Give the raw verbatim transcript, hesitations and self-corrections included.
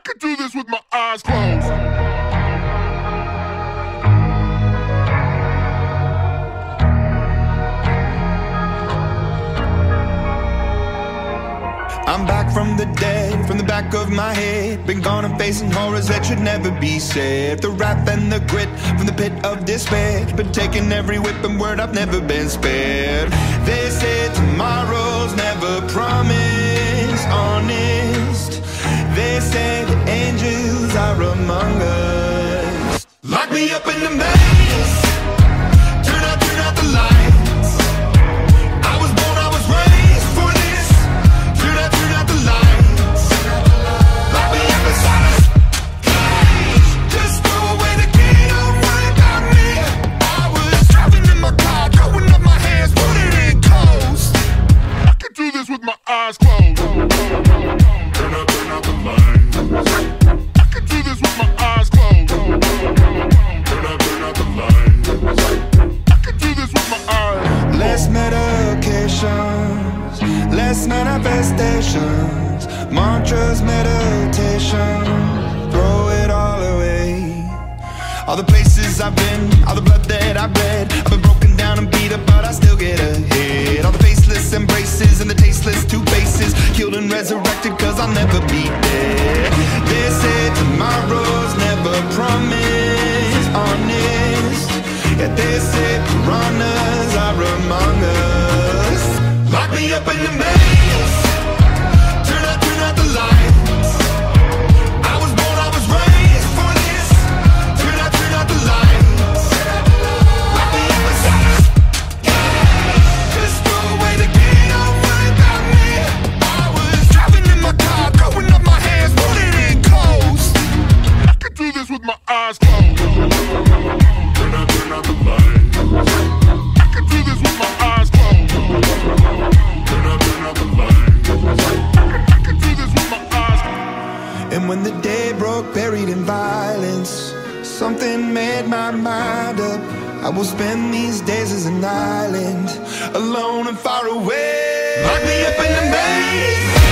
could do this with my eyes closed. I'm back from the dead, from the back of my head. Been gone and facing horrors that should never be said. The wrath and the grit from the pit of despair. Been taking every whip and word, I've never been spared. They say tomorrow's never promised, honest. They say that angels are among us. Lock me up in the maze, turn out, turn out the lights. I was born, I was raised for this. Turn out, turn out the lights. Lock me up inside a cage. Just throw away the key, don't worry about me. I was driving in my car, throwing up my hands, putting it in coast. I could do this with my eyes closed. Turn out, turn out the lights. I could do this with my eyes closed. Turn out, turn out the lights. I could do this with my eyes. Less medications, less manifestations, mantras, meditation, throw it all away. All the places I've been, all the blood that I've bled, I've been broken down and beat up, but I still get ahead. All the faceless embraces and the tasteless two faces, killed and resurrected cause I'll never be dead. They say tomorrow's never promised, honest. Yet they say piranhas are among us. Lock me up in the maze, turn out, turn out the lights. I was born, I was raised for this. Turn out, turn out the lights. Lock me up inside a cage. Just throw away the key, don't worry about me. I was driving in my car, throwing up my hands, putting it in coast. I could do this with my eyes closed. Turn out, turn out the lights. I could do this with my eyes closed. Turn out, turn out the lights. I could do this with my eyes closed. And when the day broke, buried in violence, something made my mind up. I will spend these days as an island, alone and far away. Lock me up in the maze,